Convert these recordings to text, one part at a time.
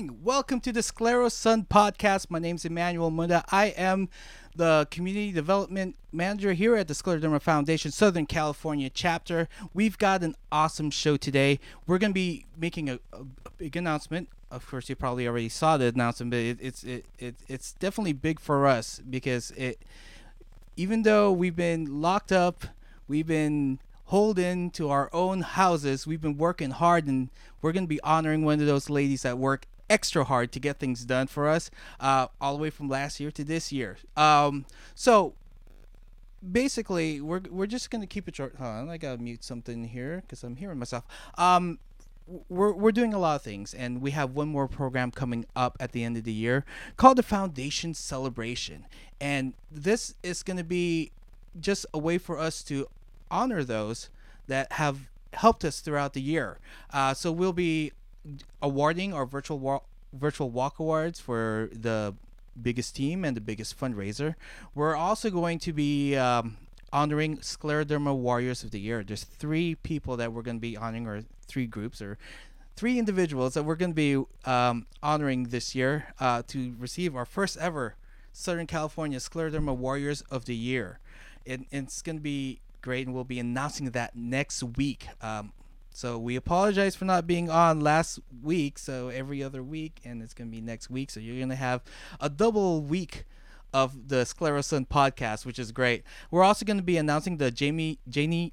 morning. Welcome to the Sclero Sun podcast. My name is Emmanuel Munda. I am the Community Development Manager here at the Scleroderma Foundation Southern California chapter. We've got an awesome show today. We're going to be making a big announcement. Of course, you probably already saw the announcement, but it's definitely big for us because even though we've been locked up, we've been holed into our own houses, we've been working hard, and we're going to be honoring one of those ladies that work extra hard to get things done for us, all the way from last year to this year. So basically, we're just going to keep it short. Hold on, I got to mute something here because I'm hearing myself. We're doing a lot of things, and we have one more program coming up at the end of the year called the Foundation Celebration. And this is going to be just a way for us to honor those that have helped us throughout the year. So we'll be awarding our virtual walk awards for the biggest team and the biggest fundraiser. We're also going to be honoring Scleroderma Warriors of the Year. There's 3 people that we're going to be honoring, or 3 groups, or 3 individuals that we're going to be honoring this year to receive our first ever Southern California Scleroderma Warriors of the Year. It's going to be great, and we'll be announcing that next week. So we apologize for not being on last week, so every other week, and it's going to be next week. So you're going to have a double week of the Sclerosun podcast, which is great. We're also going to be announcing the Janie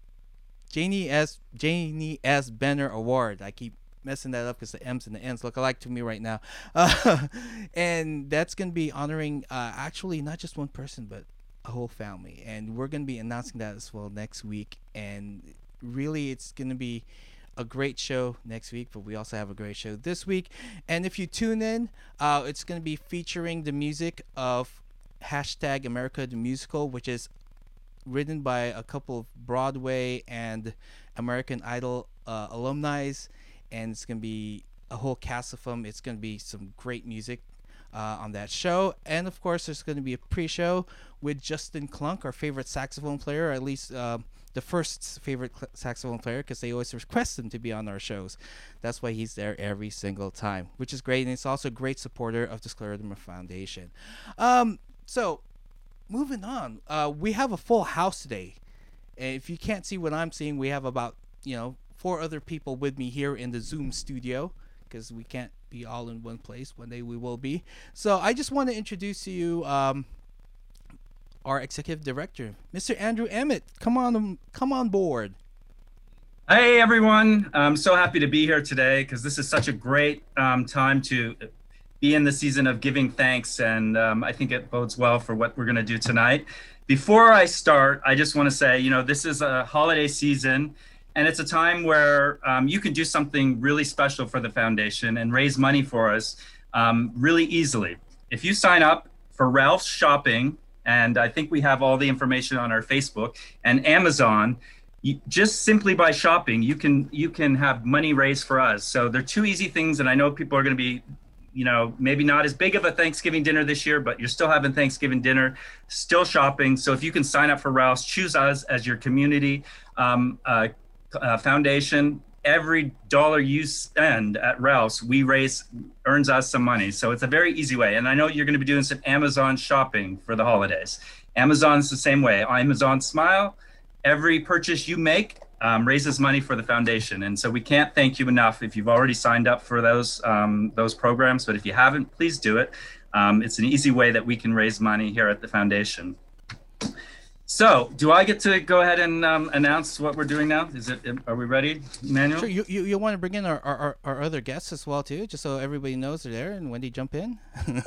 S. Benner Award. I keep messing that up because the M's and the N's look alike to me right now. And that's going to be honoring actually not just one person, but a whole family. And we're going to be announcing that as well next week. And really, it's going to be a great show next week, but we also have a great show this week. And if you tune in, it's going to be featuring the music of #America the Musical, which is written by a couple of Broadway and American Idol alumni, and it's going to be a whole cast of them. It's going to be some great music on that show. And of course, there's going to be a pre-show with Justin Klunk, our favorite saxophone player, or at least the first favorite saxophone player, because they always request him to be on our shows. That's why he's there every single time, which is great. And it's also a great supporter of the Scleroderma Foundation. So moving on, we have a full house today. And if you can't see what I'm seeing, we have about 4 other people with me here in the Zoom studio, because we can't be all in one place. One day we will be. So I just want to introduce to you our executive director, Mr. Andrew Emmett. Come on board. Hey everyone, I'm so happy to be here today because this is such a great time to be in the season of giving thanks, and I think it bodes well for what we're going to do tonight. Before I start, I just want to say, this is a holiday season, and it's a time where you can do something really special for the foundation and raise money for us really easily. If you sign up for Ralph's Shopping, and I think we have all the information on our Facebook, and Amazon, just simply by shopping, you can have money raised for us. So they're 2 easy things, and I know people are going to be, maybe not as big of a Thanksgiving dinner this year, but you're still having Thanksgiving dinner, still shopping. So if you can sign up for Ralph's, choose us as your community foundation. Every dollar you spend at Ralph's, earns us some money. So it's a very easy way. And I know you're going to be doing some Amazon shopping for the holidays. Amazon's the same way. Amazon Smile, every purchase you make raises money for the foundation. And so we can't thank you enough if you've already signed up for those programs. But if you haven't, please do it. It's an easy way that we can raise money here at the foundation. So, do I get to go ahead and announce what we're doing now? Are we ready, Emmanuel? Sure. You want to bring in our other guests as well too, just so everybody knows they're there, and Wendy jump in.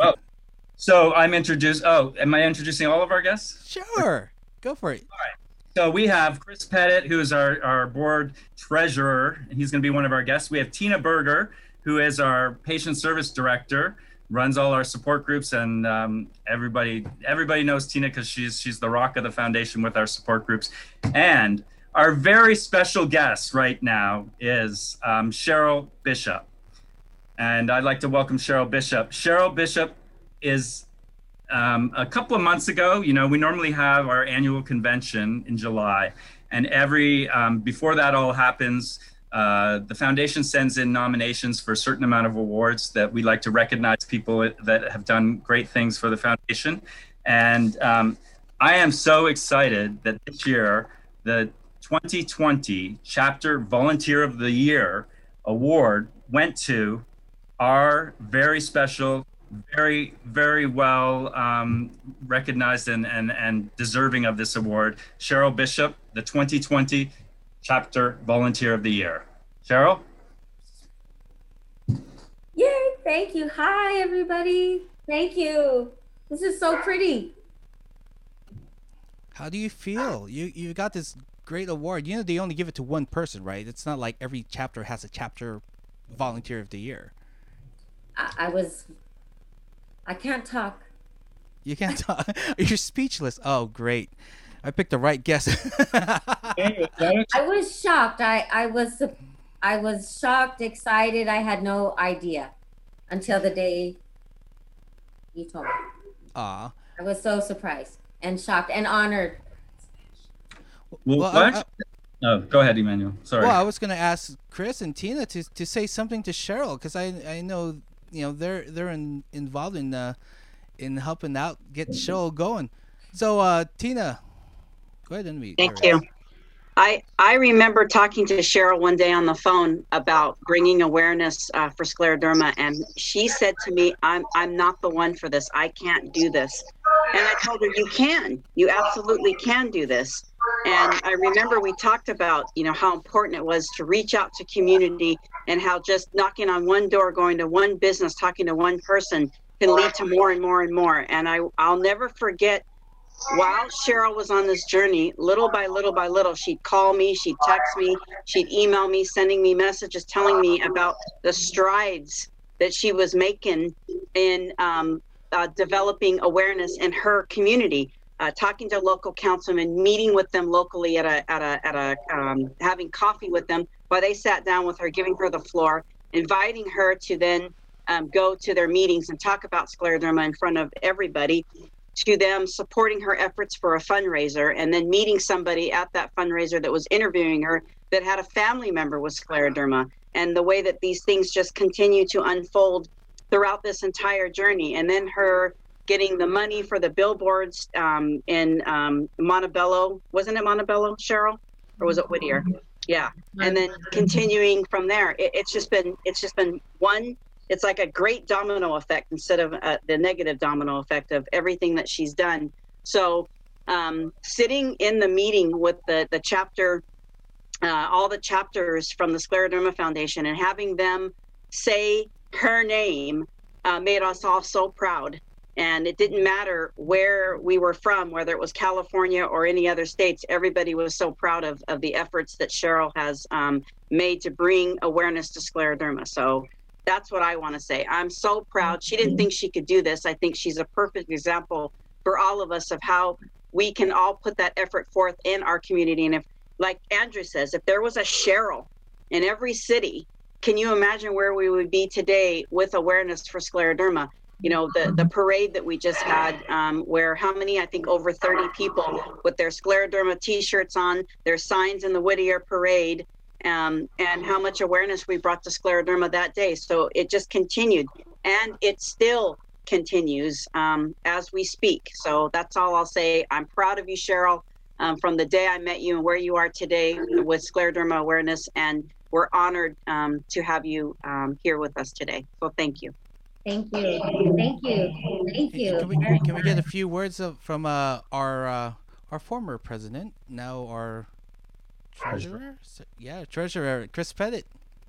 So am I introducing all of our guests? Sure, go for it. All right. So we have Chris Pettit, who is our board treasurer, and he's going to be one of our guests. We have Tina Berger, who is our patient service director, runs all our support groups, and everybody knows Tina because she's the rock of the foundation with our support groups. And our very special guest right now is Cheryl Bishop, and I'd like to welcome Cheryl Bishop. Cheryl Bishop is a couple of months ago. We normally have our annual convention in July, and before that all happens, The foundation sends in nominations for a certain amount of awards that we like to recognize people that have done great things for the foundation. And I am so excited that this year, the 2020 Chapter Volunteer of the Year award went to our very special, very, very well recognized and deserving of this award, Cheryl Bishop, the 2020 Chapter Volunteer of the Year. Cheryl? Yay, thank you. Hi, everybody. Thank you. This is so pretty. How do you feel? You got this great award. You know they only give it to one person, right? It's not like every chapter has a chapter volunteer of the year. I can't talk. You can't talk. You're speechless. Oh, great. I picked the right guess. I was shocked. I was shocked, excited. I had no idea until the day you told me. Aw. I was so surprised and shocked and honored. Well, oh, go ahead, Emmanuel. Sorry. Well, I was going to ask Chris and Tina to say something to Cheryl, because I know they're involved in helping out get the show going. So Tina, go ahead and meet. Thank you. I remember talking to Cheryl one day on the phone about bringing awareness for scleroderma, and she said to me, I'm not the one for this. I can't do this. And I told her, you absolutely can do this. And I remember we talked about, how important it was to reach out to community, and how just knocking on one door, going to one business, talking to one person can lead to more and more and more. And I'll never forget, while Cheryl was on this journey, little by little by little, she'd call me, she'd text me, she'd email me, sending me messages, telling me about the strides that she was making in developing awareness in her community, talking to local councilmen, meeting with them locally at a having coffee with them while they sat down with her, giving her the floor, inviting her to then go to their meetings and talk about scleroderma in front of everybody, to them supporting her efforts for a fundraiser, and then meeting somebody at that fundraiser that was interviewing her that had a family member with scleroderma, and the way that these things just continue to unfold throughout this entire journey. And then her getting the money for the billboards in Montebello. Wasn't it Montebello, Cheryl? Or was it Whittier? Yeah. And then continuing from there. It's just been one. It's like a great domino effect instead of the negative domino effect of everything that she's done. So sitting in the meeting with the chapter, all the chapters from the Scleroderma Foundation, and having them say her name made us all so proud. And it didn't matter where we were from, whether it was California or any other states, everybody was so proud of the efforts that Cheryl has made to bring awareness to scleroderma. So that's what I want to say. I'm so proud. She didn't think she could do this. I think she's a perfect example for all of us of how we can all put that effort forth in our community. And if, like Andrew says, if there was a Cheryl in every city, can you imagine where we would be today with awareness for scleroderma? The parade that we just had, where how many, I think over 30 people with their scleroderma t-shirts on, their signs in the Whittier parade, and how much awareness we brought to scleroderma that day. So it just continued, and it still continues as we speak. So that's all I'll say. I'm proud of you, Cheryl, from the day I met you and where you are today with scleroderma awareness, and we're honored to have you here with us today. So thank you. Thank you. Thank you. Thank you. Can we get a few words from our former president, now our treasurer? Yeah, treasurer, Chris Pettit.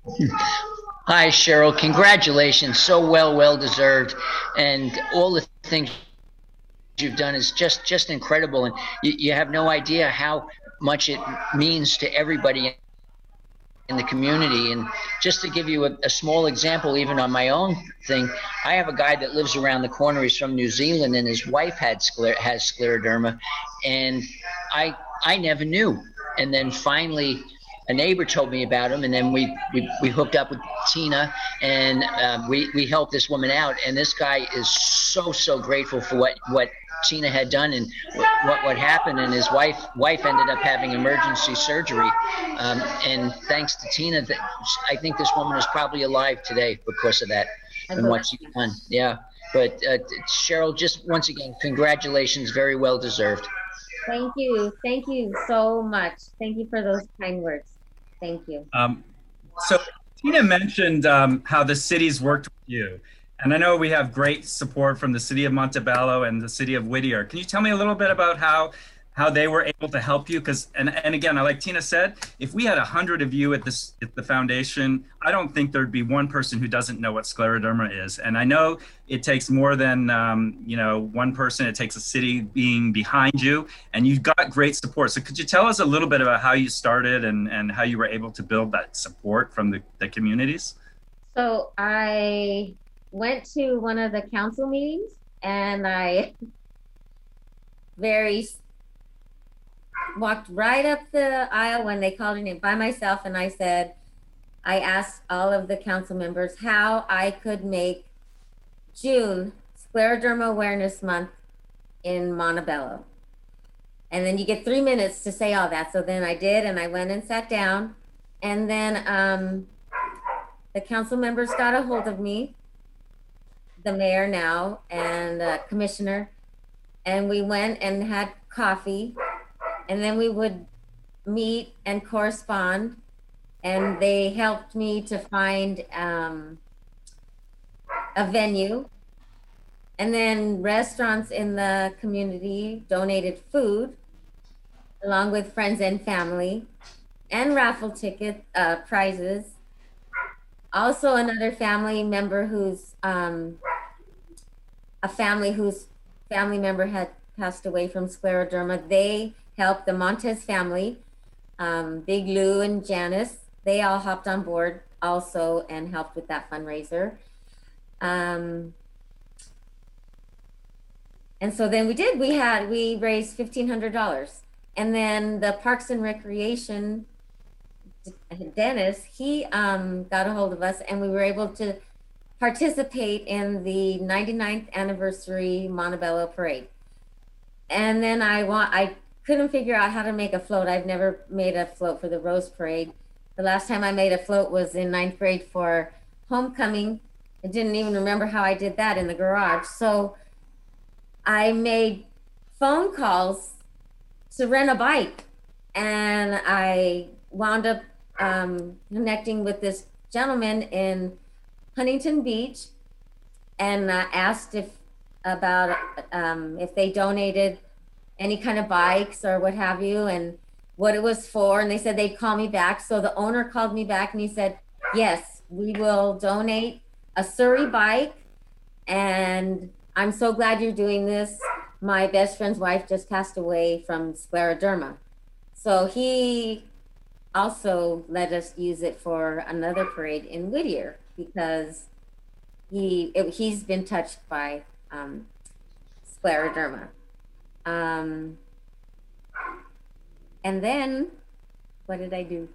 Hi, Cheryl. Congratulations. So well deserved. And all the things you've done is just incredible. And you have no idea how much it means to everybody in the community. And just to give you a small example, even on my own thing, I have a guy that lives around the corner. He's from New Zealand, and his wife has scleroderma, and I never knew. And then finally, a neighbor told me about him, and then we hooked up with Tina, and we helped this woman out. And this guy is so grateful for what Tina had done and what happened. And his wife ended up having emergency surgery, and thanks to Tina, I think this woman is probably alive today because of that and what she's done. Yeah. But Cheryl, just once again, congratulations, very well deserved. Thank you so much. Thank you for those kind words. Thank you. So Tina mentioned how the cities worked with you. And I know we have great support from the city of Montebello and the city of Whittier. Can you tell me a little bit about how they were able to help you? Because, and again, like Tina said, if we had 100 of you at the foundation, I don't think there'd be one person who doesn't know what scleroderma is. And I know it takes more than one person. It takes a city being behind you, and you've got great support. So could you tell us a little bit about how you started and how you were able to build that support from the communities? So I went to one of the council meetings, and I walked right up the aisle when they called it by myself, and I asked all of the council members how I could make June Scleroderma Awareness Month in Montebello. And then you get 3 minutes to say all that. So then I did, and I went and sat down, and then the council members got a hold of me, the mayor now and commissioner, and we went and had coffee. And then we would meet and correspond, and they helped me to find a venue. And then restaurants in the community donated food, along with friends and family, and raffle ticket prizes. Also, another family member whose family member had passed away from scleroderma. They helped the Montez family, Big Lou and Janice. They all hopped on board also and helped with that fundraiser. And so then we raised $1,500. And then the Parks and Recreation, Dennis, he got a hold of us, and we were able to participate in the 99th anniversary Montebello parade. And then I couldn't figure out how to make a float. I've never made a float for the Rose Parade. The last time I made a float was in 9th grade for homecoming. I didn't even remember how I did that in the garage. So I made phone calls to rent a bike, and I wound up connecting with this gentleman in Huntington Beach, and asked if they donated any kind of bikes or what have you, and what it was for, and they said they'd call me back. So the owner called me back, and he said, yes, we will donate a Surrey bike, and I'm so glad you're doing this. My best friend's wife just passed away from scleroderma. So he also let us use it for another parade in Whittier, because he's been touched by scleroderma. And then what did I do?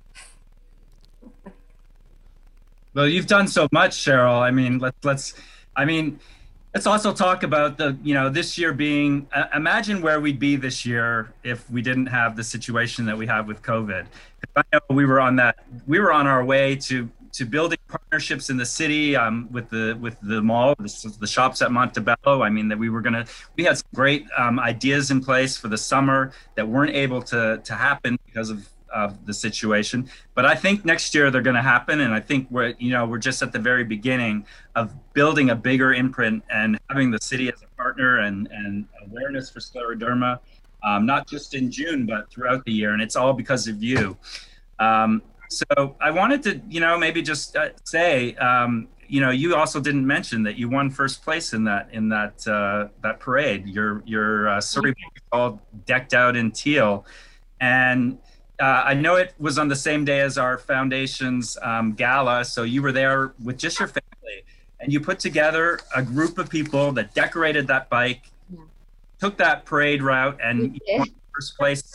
Well, you've done so much, Cheryl. I mean, let's also talk about this year being, imagine where we'd be this year if we didn't have the situation that we have with COVID. I know we were on our way to building partnerships in the city with the mall, the shops at Montebello. I mean, that we had some great ideas in place for the summer that weren't able to happen because of the situation. But I think next year they're going to happen, and I think we're just at the very beginning of building a bigger imprint and having the city as a partner and awareness for scleroderma, not just in June but throughout the year, and it's all because of you. So I wanted to, maybe just say, you also didn't mention that you won first place in that parade. Your Surrey is all decked out in teal, and I know it was on the same day as our foundation's gala, so you were there with just your family, and you put together a group of people that decorated that bike, took that parade route, and you won first place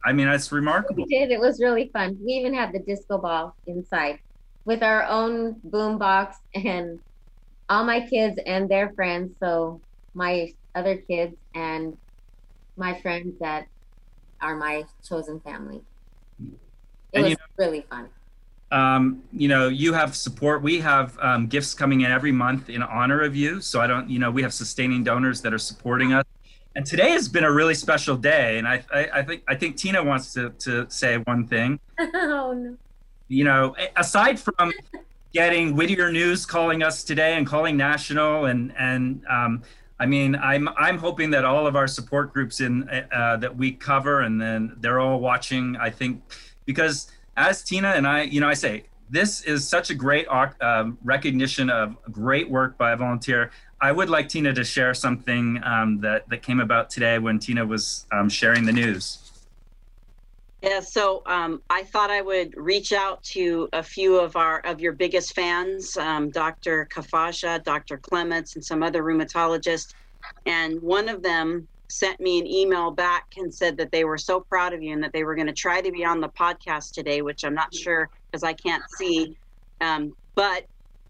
I mean, it's remarkable. We did. It was really fun. We even had the disco ball inside with our own boom box and all my kids and their friends. So my other kids and my friends that are my chosen family. It And was really fun. You know, you have support. We have gifts coming in every month in honor of you. So I don't, you know, we have sustaining donors that are supporting us. And today has been a really special day. And I think Tina wants to say one thing. Oh no. You know, aside from getting Whittier News calling us today and calling national, and I mean, I'm hoping that all of our support groups in that we cover, and then they're all watching. I think because as Tina and I, you know, I say this is such a great recognition of great work by a volunteer. I would like Tina to share something that came about today when Tina was sharing the news. Yeah, so I thought I would reach out to a few of your biggest fans, Dr. Kafasha, Dr. Clements, and some other rheumatologists. And one of them sent me an email back and said that they were so proud of you and that they were going to try to be on the podcast today, which I'm not sure because I can't see. But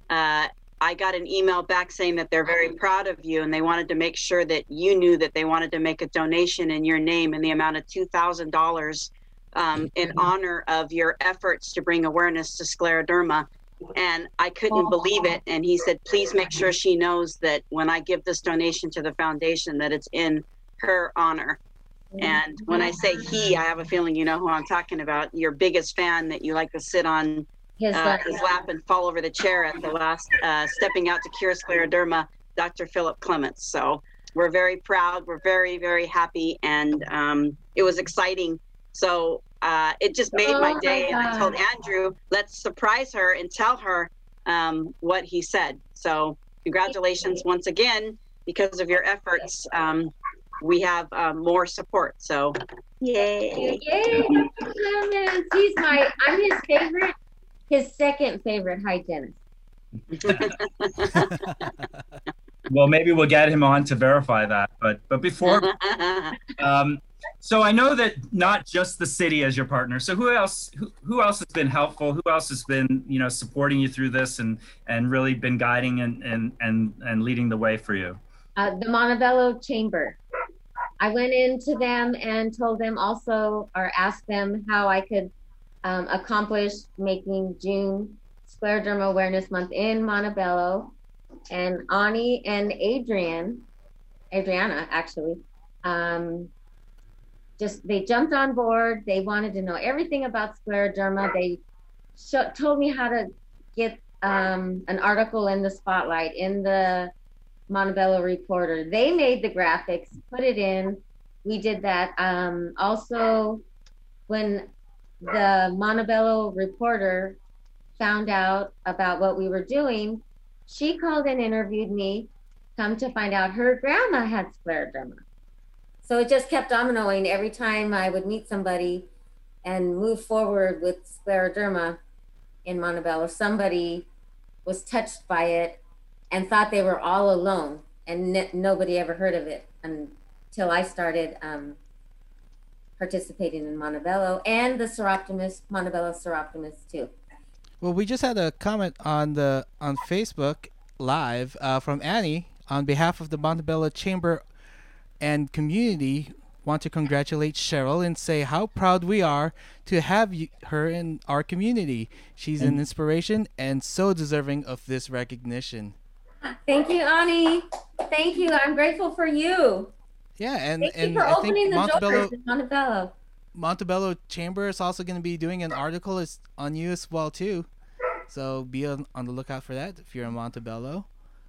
I got an email back saying that they're very proud of you and they wanted to make sure that you knew that they wanted to make a donation in your name in the amount of $2,000 in honor of your efforts to bring awareness to scleroderma. And I couldn't believe it. And he said, please make sure she knows that when I give this donation to the foundation, that it's in her honor. And when I say he, I have a feeling you know who I'm talking about. Your biggest fan that you like to sit on his lap and fall over the chair at the last Stepping Out to Cure Scleroderma, Dr. Philip Clements. So we're very proud. We're very, very happy. And it was exciting. So it just made my day. And I told Andrew, let's surprise her and tell her what he said. So congratulations once again. Because of your efforts, we have more support. So yay. Yay, Dr. Clements. I'm his favorite, his second favorite hygienist. Well, maybe we'll get him on to verify that. But before, so I know that not just the city as your partner. So who else has been helpful? Who else has been, you know, supporting you through this and really been guiding and leading the way for you? The Montebello Chamber. I went into them and told them also, or asked them how I could accomplish making June Scleroderma Awareness Month in Montebello. And Ani and Adriana actually, they jumped on board. They wanted to know everything about scleroderma. They told me how to get an article in the Spotlight, in the Montebello Reporter. They made the graphics, put it in. We did that. Also, when the Montebello Reporter found out about what we were doing, she called and interviewed me. Come to find out, her grandma had scleroderma. So it just kept dominoing. Every time I would meet somebody and move forward with scleroderma in Montebello, somebody was touched by it and thought they were all alone, and nobody ever heard of it until I started participating in Montebello and the Montebello Seroptimus too. Well, we just had a comment on Facebook Live from Annie on behalf of the Montebello Chamber and community. Want to congratulate Cheryl and say how proud we are to have her in our community. She's an inspiration and so deserving of this recognition. Thank you, Ani. Thank you. I'm grateful for you. Yeah, and Thank you for I opening think the doors in Montebello. Montebello Chamber is also going to be doing an article on you as well too. So be on the lookout for that if you're in Montebello.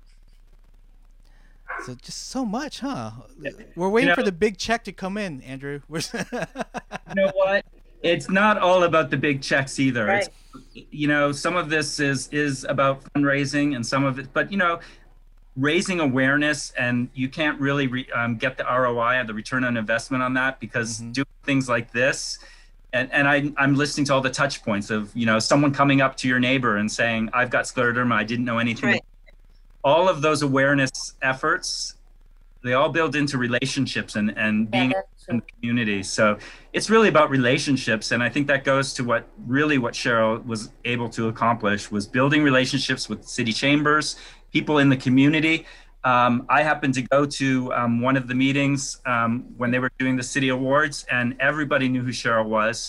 So just so much, huh? We're waiting for the big check to come in, Andrew. You know what? It's not all about the big checks either. Right. It's, you know, some of this is about fundraising and some of it, but you know, raising awareness, and you can't really get the ROI or the return on investment on that because doing things like this, and I'm listening to all the touch points of, you know, someone coming up to your neighbor and saying, I've got scleroderma, I didn't know anything. Right. All of those awareness efforts all build into relationships and Yeah, being that's in true. the community. So it's really about relationships, and I think that goes to what Cheryl was able to accomplish was building relationships with city chambers, people in the community. I happened to go to one of the meetings when they were doing the city awards, and everybody knew who Cheryl was,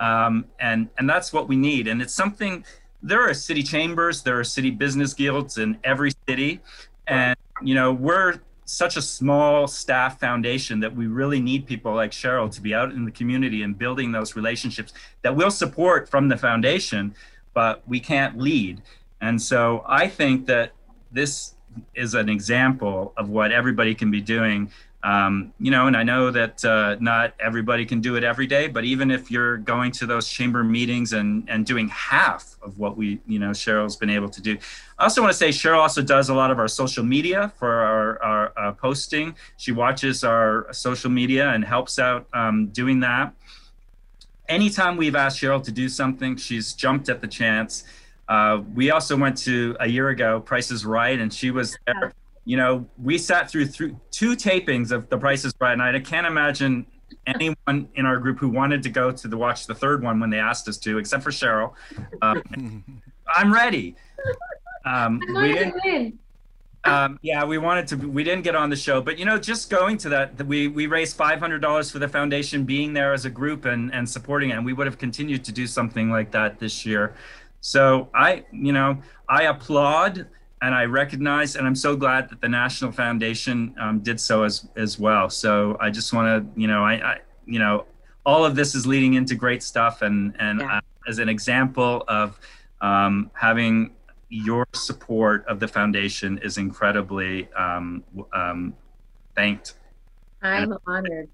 and that's what we need. And it's something. There are city chambers, there are city business guilds in every city, and we're such a small staff foundation that we really need people like Cheryl to be out in the community and building those relationships that we'll support from the foundation, but we can't lead. And so I think that this is an example of what everybody can be doing. And I know that not everybody can do it every day, but even if you're going to those chamber meetings and doing half of what Cheryl's been able to do. I also want to say Cheryl also does a lot of our social media for our posting. She watches our social media and helps out doing that. Anytime we've asked Cheryl to do something, she's jumped at the chance. We also went to, a year ago, Price is Right, and she was there. We sat through 2 tapings of The Price is Right, and I can't imagine anyone in our group who wanted to go to watch the third one when they asked us to, except for Cheryl. I'm ready. We didn't win. We wanted to. We didn't get on the show, but just going to that, we raised $500 for the foundation, being there as a group and supporting it, and we would have continued to do something like that this year. So I applaud. And I recognize, and I'm so glad that the National Foundation did so as well. So I just want to, all of this is leading into great stuff, and as an example of having your support of the foundation is incredibly thanked. I'm honored.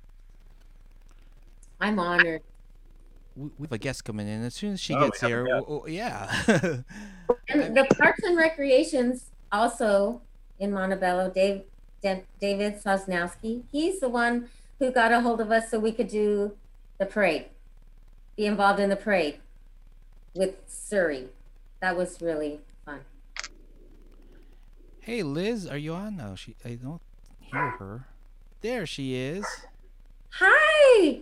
I'm honored. We have a guest coming in as soon as she gets here. Yeah. And the Parks and Recreations also in Montebello, David Sosnowski, he's the one who got a hold of us so we could do the parade, be involved in the parade with Surrey. That was really fun. Hey, Liz, are you on? No, I don't hear her. There she is. Hi.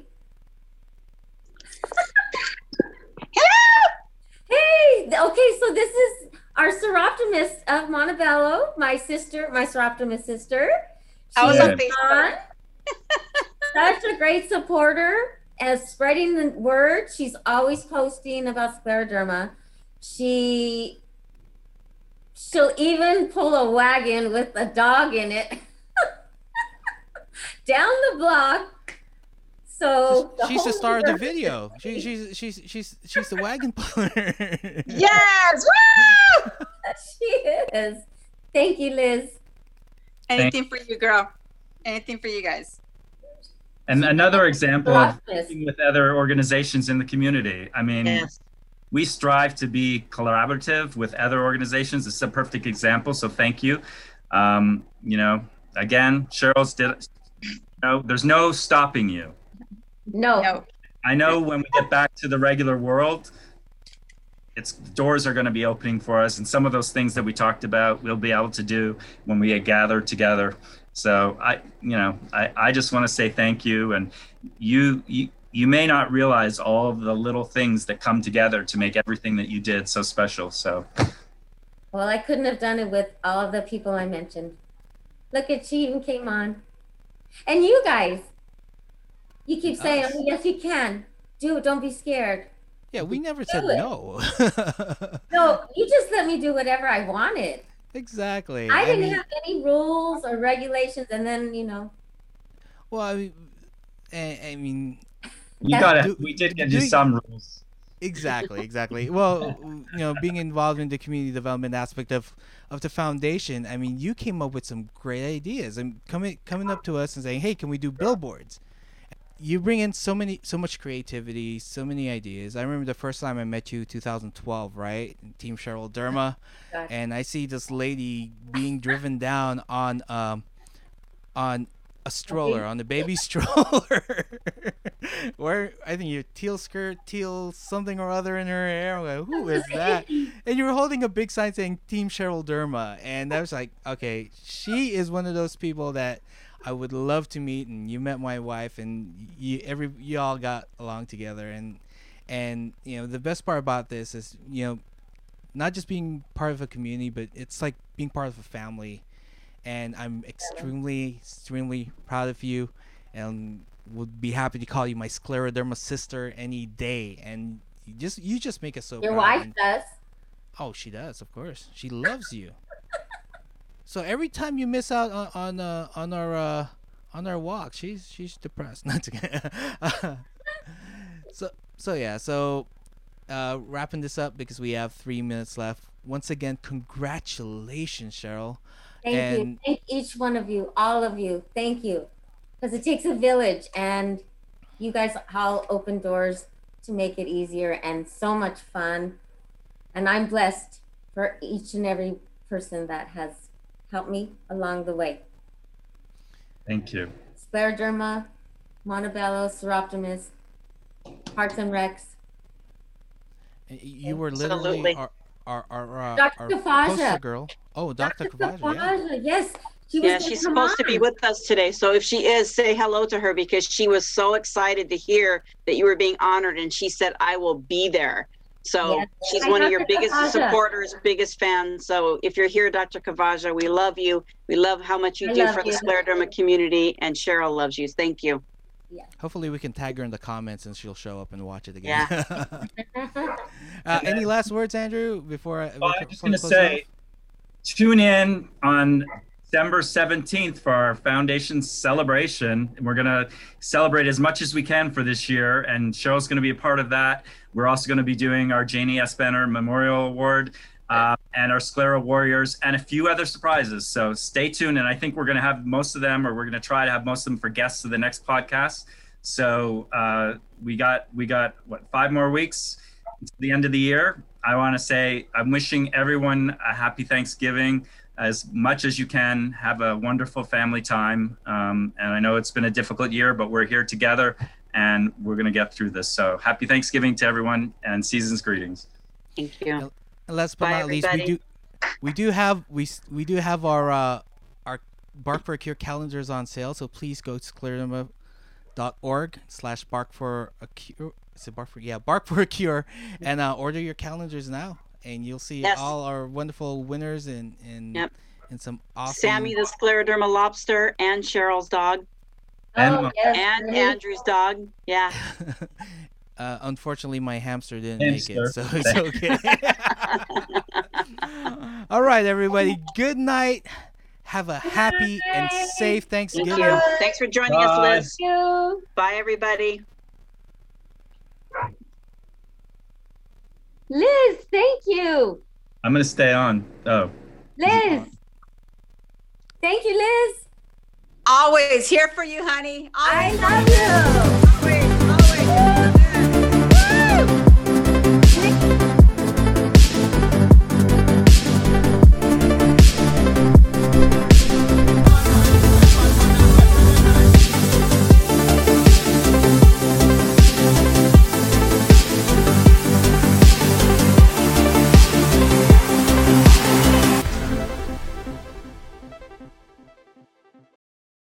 Hey, okay, so this is our Seroptimist of Montebello, my Seroptimist sister. I was on Facebook. Such a great supporter as spreading the word. She's always posting about scleroderma. She'll even pull a wagon with a dog in it down the block. So she's the star of the video. She's the wagon puller. Yes! Woo! She is. Thank you, Liz. Anything for you, girl. Anything for you guys. And another example of working with other organizations in the community. I mean, we strive to be collaborative with other organizations. It's a perfect example. So thank you. Again, Cheryl's did it. There's no stopping you. No. I know when we get back to the regular world, doors are going to be opening for us, and some of those things that we talked about we'll be able to do when we gather together. So I just want to say thank you, and you may not realize all of the little things that come together to make everything that you did so special. So well, I couldn't have done it with all of the people I mentioned. Look at, she even came on. And you guys, you keep saying, oh, yes, you can. Do it. Don't be scared. Yeah, we never said no. No, you just let me do whatever I wanted. Exactly. I didn't have any rules or regulations, and then, Well, I mean we did give you some rules. Exactly. Well, being involved in the community development aspect of the foundation, I mean, you came up with some great ideas and coming up to us and saying, "Hey, can we do billboards?" You bring in so much creativity, so many ideas. I remember the first time I met you, 2012, right? Team Cheryl Derma, and I see this lady being driven down on a stroller, on the baby stroller. Where I think you teal skirt, teal something or other in her hair. I'm like, who is that? And you were holding a big sign saying Team Cheryl Derma, and I was like, okay, she is one of those people that I would love to meet. And you met my wife, and you all got along together, and you know the best part about this is, you know, not just being part of a community, but it's like being part of a family. And I'm extremely proud of you, and would be happy to call you my scleroderma sister any day. And you just make us so Your proud. wife And, does. oh, she does, of course. She loves you. So every time you miss out on our walk, she's depressed. Not to so yeah. So wrapping this up because we have 3 minutes left. Once again, congratulations, Cheryl. Thank you. Thank each one of you, all of you. Thank you. Because it takes a village, and you guys all open doors to make it easier and so much fun. And I'm blessed for each and every person that has helped me along the way. Thank you. Scleroderma, Montebello, Seroptimus, Parks and Recs. You were literally our Dr. Kafaja. poster girl. Oh, Dr. Kafaja, yes. She's supposed to be with us today. So if she is, say hello to her, because she was so excited to hear that you were being honored, and she said, I will be there. So Yes. she's Hi, one of Dr. your biggest Kafaja. supporters, biggest fans. So if you're here, Dr. Kavaja, we love you. We love how much you I do love for the you. scleroderma community, and Cheryl loves you. Thank you. Hopefully we can tag her in the comments and she'll show up and watch it again. Yeah. Any last words, Andrew, before I? Well, I'm just going to say, tune in on December 17th for our foundation celebration. And we're going to celebrate as much as we can for this year. And Cheryl's going to be a part of that. We're also going to be doing our Janie S. Benner Memorial Award and our Sclera Warriors and a few other surprises. So stay tuned. And I think we're going to have most of them, or we're going to try to have most of them for guests of the next podcast. So we got what, 5 more weeks to the end of the year. I want to say I'm wishing everyone a happy Thanksgiving as much as you can. Have a wonderful family time. And I know it's been a difficult year, but we're here together and we're going to get through this. So happy Thanksgiving to everyone and season's greetings. Thank you. And last but Bye, not least, everybody. we do have our Bark for a Cure calendars on sale. So please go to scleroderma.org/bark for a cure. Is it bark for a cure, and order your calendars now, and you'll see Yes. all our wonderful winners and Yep. and some awesome. Sammy the scleroderma lobster, and Cheryl's dog, And yes, and really. Andrew's dog. Yeah. Unfortunately, my hamster didn't Hamster. make it, so it's okay. All right, everybody. Good night. Have a happy and safe Thank Thanksgiving. you. Thanks for joining us, Bye. Liz. Thank you. Bye, everybody. Liz, thank you. I'm going to stay on. Oh. Liz. Thank you, Liz. Always here for you, honey. I Always. love you. Always. Always.